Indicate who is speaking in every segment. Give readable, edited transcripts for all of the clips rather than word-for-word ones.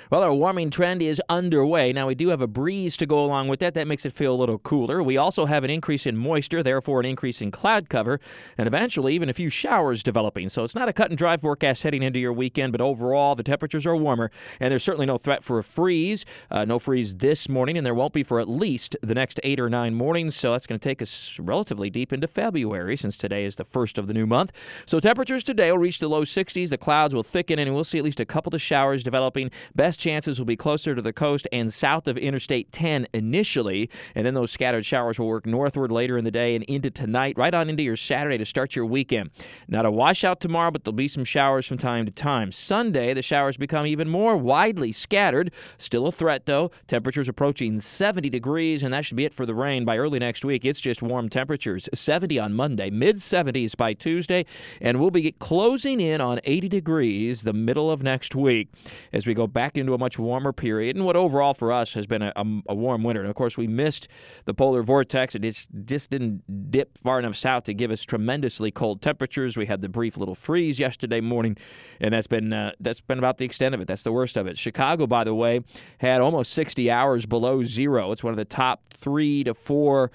Speaker 1: Well, our warming trend is underway. Now, we do have a breeze to go along with that. That makes it feel a little cooler. We also have an increase in moisture, therefore an increase in cloud cover, and eventually even a few showers developing. So it's not a cut and dry forecast heading into your weekend, but overall the temperatures are warmer, and there's certainly no threat for a freeze. No freeze this morning, and there won't be for at least the next 8 or 9 mornings. So that's going to take us relatively deep into February, since today is the first of the new month. So temperatures today will reach the low 60s. The clouds will thicken, and we'll see at least a couple of showers developing. Best chances will be closer to the coast and south of Interstate 10 initially, and then those scattered showers will work northward later in the day and into tonight, right on into your Saturday to start your weekend. Not a washout tomorrow, but there'll be some showers from time to time. Sunday, the showers become even more widely scattered. Still a threat, though. Temperatures approaching 70 degrees, and that should be it for the rain. By early next week, it's just warm temperatures. 70 on Monday, mid-70s by Tuesday, and we'll be closing in on 80 degrees the middle of next week as we go back into a much warmer period, and what overall for us has been a warm winter. And of course, we missed the polar vortex. It just didn't dip far enough south to give us tremendously cold temperatures. We had the brief little freeze yesterday morning, and that's been about the extent of it. That's the worst of it. Chicago, by the way, had almost 60 hours below zero. It's one of the top 3 to 4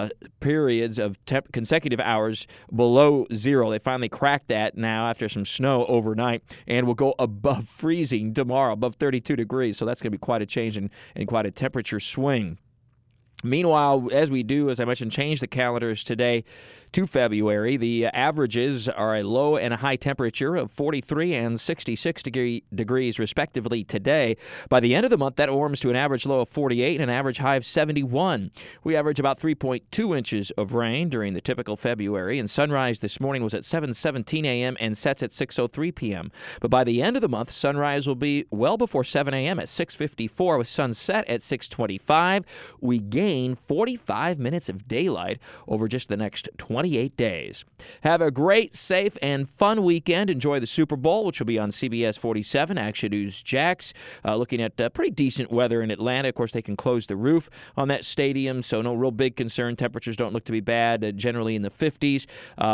Speaker 1: periods of consecutive hours below zero. They finally cracked that now after some snow overnight, and will go above freezing tomorrow, above 32 degrees. So that's going to be quite a change and quite a temperature swing. Meanwhile, as I mentioned, change the calendars today to February. The averages are a low and a high temperature of 43 and 66 degrees, respectively, today. By the end of the month, that warms to an average low of 48 and an average high of 71. We average about 3.2 inches of rain during the typical February, and sunrise this morning was at 7:17 a.m. and sets at 6:03 p.m. But by the end of the month, sunrise will be well before 7 a.m. at 6:54 with sunset at 6:25. We gain 45 minutes of daylight over just the next 28 days. Have a great, safe, and fun weekend. Enjoy the Super Bowl, which will be on CBS 47, Action News Jax. Looking at pretty decent weather in Atlanta. Of course, they can close the roof on that stadium, so no real big concern. Temperatures don't look to be bad, generally in the 50s.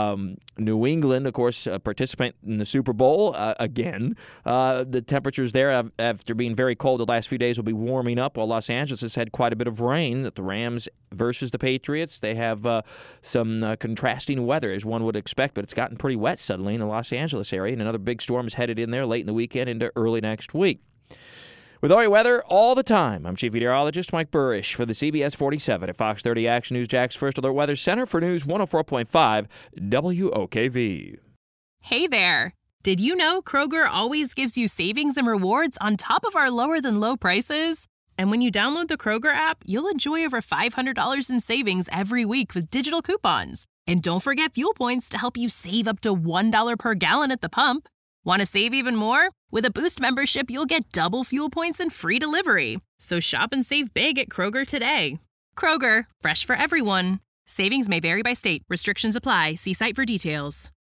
Speaker 1: New England, of course, a participant in the Super Bowl again. The temperatures there, after being very cold the last few days, will be warming up, while Los Angeles has had quite a bit of rain. The Rams versus the Patriots, they have some contrasting weather, as one would expect, but it's gotten pretty wet suddenly in the Los Angeles area, and another big storm is headed in there late in the weekend into early next week. With all your weather all the time, I'm Chief Meteorologist Mike Burrish for the CBS 47 at Fox 30 Action News Jax First Alert Weather Center for News 104.5 WOKV.
Speaker 2: Hey there! Did you know Kroger always gives you savings and rewards on top of our lower-than-low prices? And when you download the Kroger app, you'll enjoy over $500 in savings every week with digital coupons. And don't forget fuel points to help you save up to $1 per gallon at the pump. Want to save even more? With a Boost membership, you'll get double fuel points and free delivery. So shop and save big at Kroger today. Kroger, fresh for everyone. Savings may vary by state. Restrictions apply. See site for details.